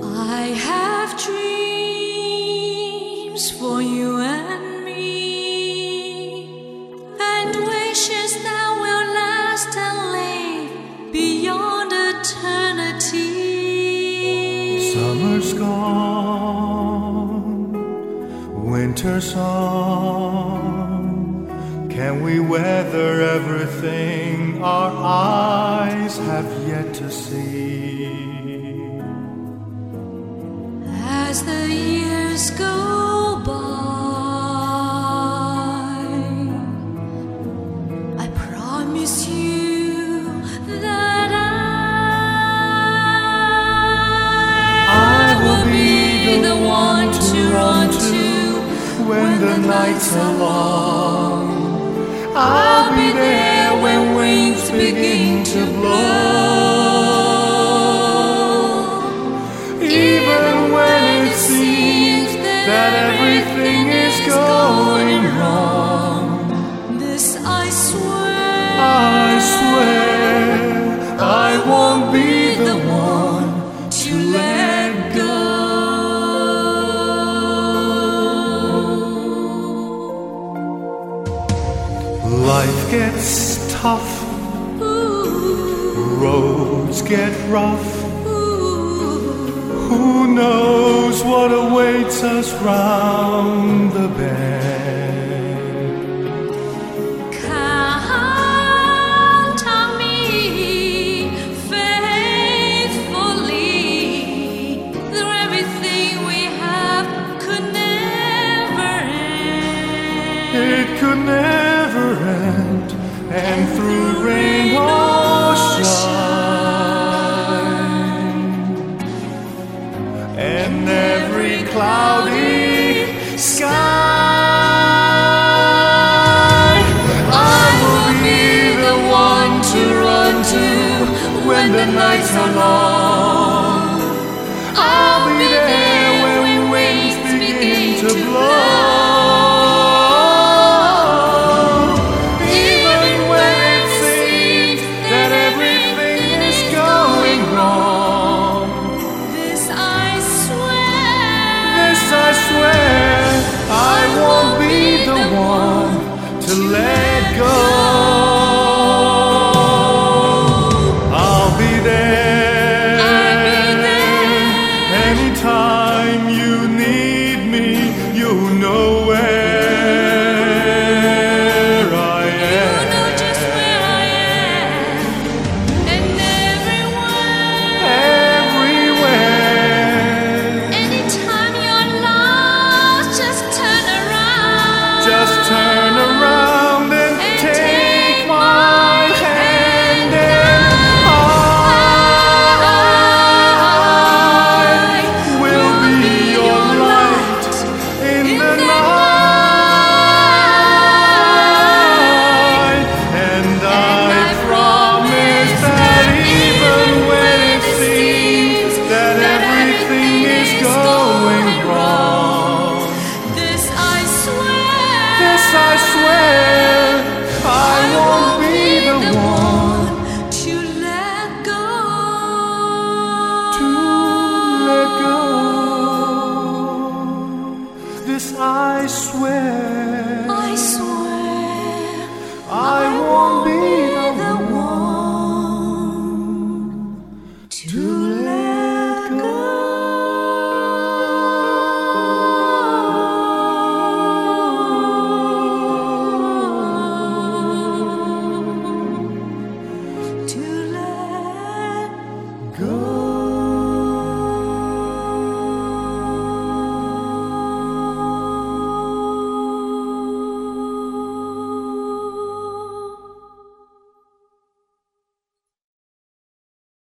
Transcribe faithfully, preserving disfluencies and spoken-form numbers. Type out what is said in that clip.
I have dreams for you and me, and wishes that will last and live beyond eternity. Summer's gone, winter's on. Can we weather everything our eyes have yet to see? As the years go by, I promise you that I, I will be the one to run to when the nights are long. I'll be there when wings begin to blow. Even when it seems that everything is going wrong, this I swear, I swear I won't be the one to let go. Life gets tough, roads get rough. Who knows what awaits us round the bend? Count on me faithfully, though everything we have could never end. It could never end, and through rain or shine, and every cloudy sky, I will be the one to run to when the nights are long. I'll be there when winds begin to blow. I swear I won't be the one to let go. I'll be there, I'll be there anytime you